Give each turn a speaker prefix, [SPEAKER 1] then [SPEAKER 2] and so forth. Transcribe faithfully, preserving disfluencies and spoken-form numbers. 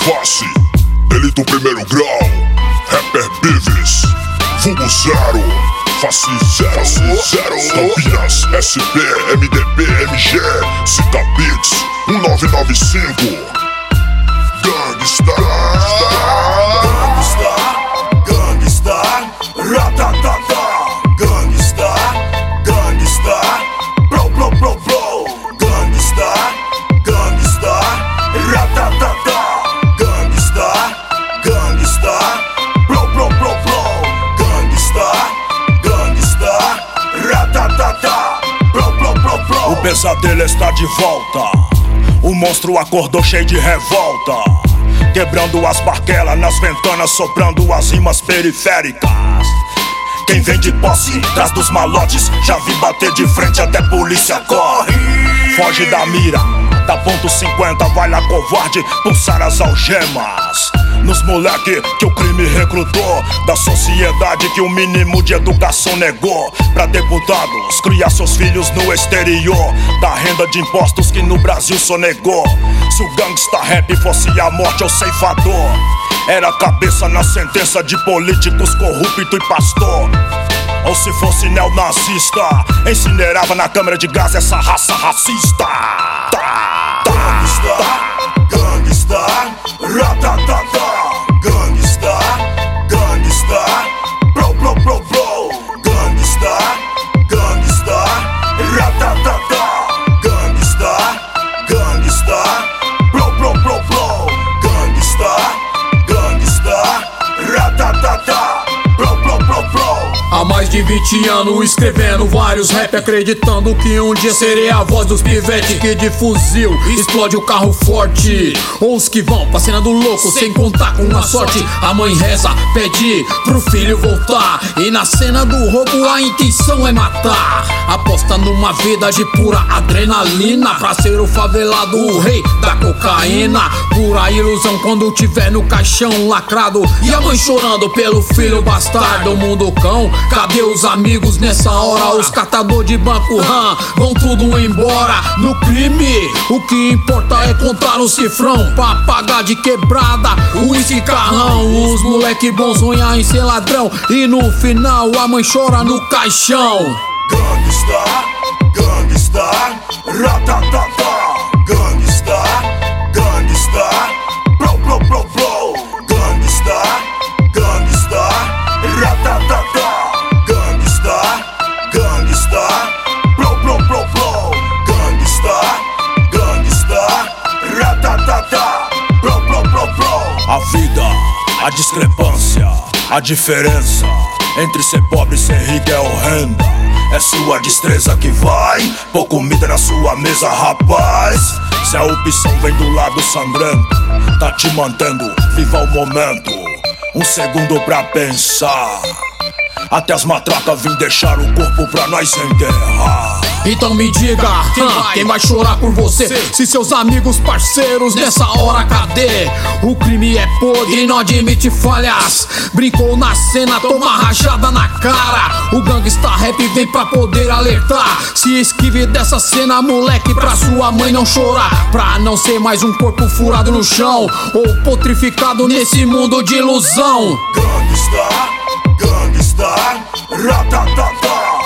[SPEAKER 1] face, delito primeiro grau, rapper Beavis, vulgo zero, face zero, face zero. Campinas, S P, M D B, M G, Zika Beats, um nove nove cinco. Gangsta,
[SPEAKER 2] Gangsta, Gangsta, ratatata. Gangsta, Gangsta, blow, blow, blow, blow. Gangsta, Gangsta, ratatata. Gangsta, Gangsta, blow, blow, blow, blow. Gangsta, Gangsta, ratatata. Blow, blow, blow, blow.
[SPEAKER 3] O pesadelo está de volta. O monstro acordou cheio de revolta, quebrando as barquelas nas ventanas, soprando as rimas periféricas. Quem vem de posse, traz dos malotes, já vi bater de frente até polícia corre. Foge da mira, da ponto cinquenta, vai lá covarde, pulsar as algemas nos moleque que o crime recrutou, da sociedade que o mínimo de educação negou. Pra deputados criar seus filhos no exterior, da renda de impostos que no Brasil sonegou. Se o gangsta rap fosse a morte ou ceifador, era cabeça na sentença de políticos corrupto e pastor. Ou se fosse neonazista, incinerava na câmara de gás essa raça racista.
[SPEAKER 2] Gangsta, Gangsta, ratatata. Gangsta, Gangsta, blow, blow, blow, blow. Gangsta, Gangsta, ratatata. Gangsta, Gangsta, blow, blow, blow, blow. Gangsta, Gangsta, ratatata. Blow, blow, blow, blow.
[SPEAKER 4] Há mais de vinte anos escrevendo vários rap, acreditando que um dia serei a voz dos pivete que de fuzil explode o carro forte. Ou os que vão pra cena do louco sem contar com a sorte. A mãe reza, pede pro filho voltar, e na cena do roubo a intenção é matar. Aposta numa vida de pura adrenalina, pra ser o favelado, o rei da cocaína. Pura ilusão quando tiver no caixão lacrado, e a mãe chorando pelo filho bastardo. Mundo cão, cadê os amigos nessa hora? Os catador de banco ram vão tudo embora. No crime, o que importa é contar o cifrão pra pagar de quebrada o uísque carrão. Os moleque bons sonhar em ser ladrão, e no final a mãe chora no caixão.
[SPEAKER 2] Gangsta, Gangsta, ratatata. Gangsta, Gangsta, blow, blow, blow, blow. Gangsta, Gangsta, ratatata. Gangsta, Gangsta, blow, blow, blow, blow. Gangsta, Gangsta, ratatata. Blow, blow, blow, blow.
[SPEAKER 3] A vida, a discrepância, a diferença entre ser pobre e ser rico é horrenda. É sua destreza que vai pôr comida na sua mesa, rapaz. Se a opção vem do lado sangrando, tá te mantendo viva o momento. Um segundo pra pensar, até as matracas vim deixar o corpo pra nós enterrar.
[SPEAKER 4] Então me diga, quem vai, quem vai chorar por você? Se seus amigos, parceiros, nessa hora cadê? O crime é podre e não admite falhas. Brincou na cena, toma rajada na cara. O gangsta rap vem pra poder alertar. Se esquive dessa cena, moleque, pra sua mãe não chorar. Pra não ser mais um corpo furado no chão, ou potrificado nesse mundo de ilusão.
[SPEAKER 2] Gangsta, Gangsta, ratatata.